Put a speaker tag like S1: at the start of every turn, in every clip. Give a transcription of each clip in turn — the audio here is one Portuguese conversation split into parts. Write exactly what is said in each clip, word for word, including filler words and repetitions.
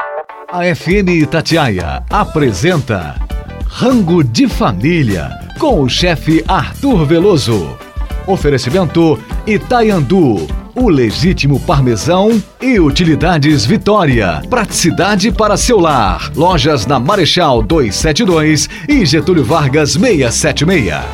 S1: A F M Itatiaia apresenta Rango de Família com o chefe Arthur Veloso. Oferecimento Itaiandu, o legítimo parmesão e utilidades Vitória. Praticidade para seu lar. Lojas na Marechal duzentos e setenta e dois e Getúlio Vargas seiscentos e setenta e seis.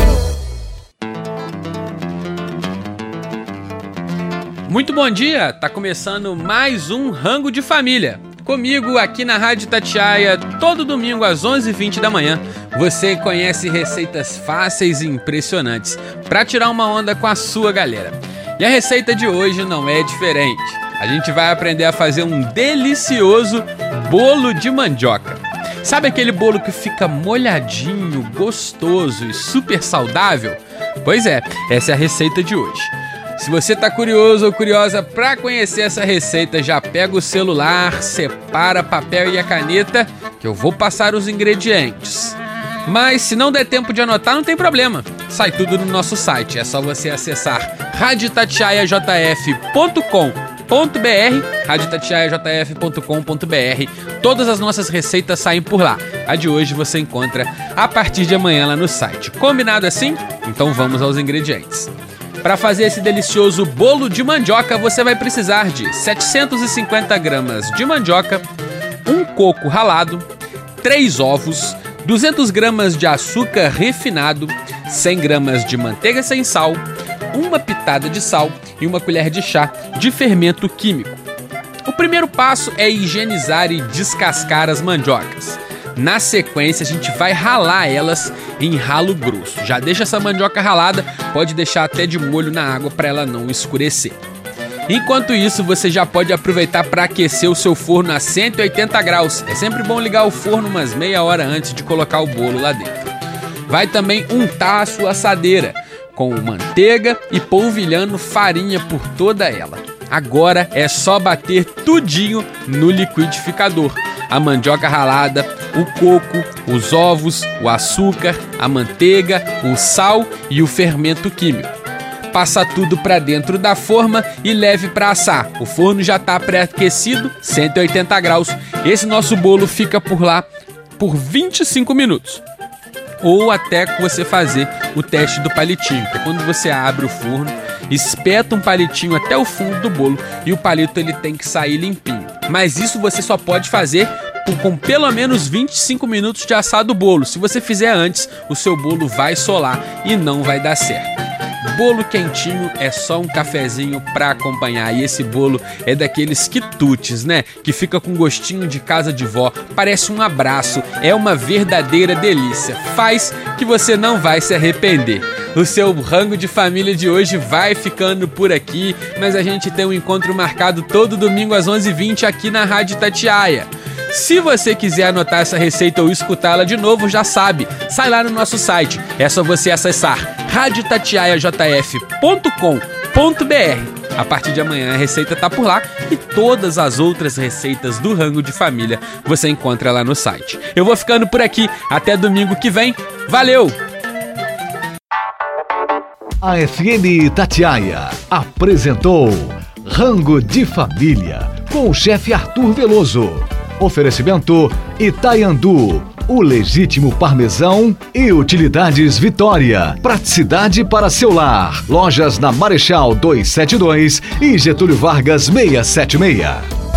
S2: Muito bom dia, tá começando mais um Rango de Família. Comigo aqui na Rádio Itatiaia, todo domingo às onze e vinte da manhã, você conhece receitas fáceis e impressionantes para tirar uma onda com a sua galera. E a receita de hoje não é diferente. A gente vai aprender a fazer um delicioso bolo de mandioca. Sabe aquele bolo que fica molhadinho, gostoso e super saudável? Pois é, essa é a receita de hoje. Se você está curioso ou curiosa para conhecer essa receita, já pega o celular, separa papel e a caneta, que eu vou passar os ingredientes. Mas se não der tempo de anotar, não tem problema. Sai tudo no nosso site. É só você acessar rádio itatiaia j f ponto com ponto b r, rádio itatiaia j f ponto com ponto b r. Todas as nossas receitas saem por lá. A de hoje você encontra a partir de amanhã lá no site. Combinado assim? Então vamos aos ingredientes. Para fazer esse delicioso bolo de mandioca, você vai precisar de setecentos e cinquenta gramas de mandioca, um coco ralado, três ovos, duzentas gramas de açúcar refinado, cem gramas de manteiga sem sal, uma pitada de sal e uma colher de chá de fermento químico. O primeiro passo é higienizar e descascar as mandiocas. Na sequência, a gente vai ralar elas em ralo grosso. Já deixa essa mandioca ralada, pode deixar até de molho na água para ela não escurecer. Enquanto isso, você já pode aproveitar para aquecer o seu forno a cento e oitenta graus. É sempre bom ligar o forno umas meia hora antes de colocar o bolo lá dentro. Vai também untar a sua assadeira com manteiga e polvilhando farinha por toda ela. Agora é só bater tudinho no liquidificador. A mandioca ralada, o coco, os ovos, o açúcar, a manteiga, o sal e o fermento químico. Passa tudo para dentro da forma e leve para assar. O forno já está pré-aquecido, cento e oitenta graus. Esse nosso bolo fica por lá por vinte e cinco minutos. Ou até você fazer o teste do palitinho, que é quando você abre o forno, espeta um palitinho até o fundo do bolo e o palito ele tem que sair limpinho. Mas isso você só pode fazer por, com pelo menos vinte e cinco minutos de assado o bolo. Se você fizer antes, o seu bolo vai solar e não vai dar certo. Bolo quentinho é só um cafezinho para acompanhar. E esse bolo é daqueles quitutes, né? Que fica com gostinho de casa de vó. Parece um abraço. É uma verdadeira delícia. Faz que você não vai se arrepender. O seu rango de família de hoje vai ficando por aqui, mas a gente tem um encontro marcado todo domingo às onze e vinte aqui na Rádio Itatiaia. Se você quiser anotar essa receita ou escutá-la de novo, já sabe, sai lá no nosso site. É só você acessar rádio itatiaia j f ponto com ponto b r. A partir de amanhã a receita tá por lá e todas as outras receitas do Rango de Família você encontra lá no site. Eu vou ficando por aqui, até domingo que vem. Valeu!
S1: A F M Itatiaia apresentou Rango de Família com o chefe Arthur Veloso. Oferecimento Itaiandu, o legítimo parmesão e utilidades Vitória. Praticidade para seu lar. Lojas na Marechal duzentos e setenta e dois e Getúlio Vargas seiscentos e setenta e seis.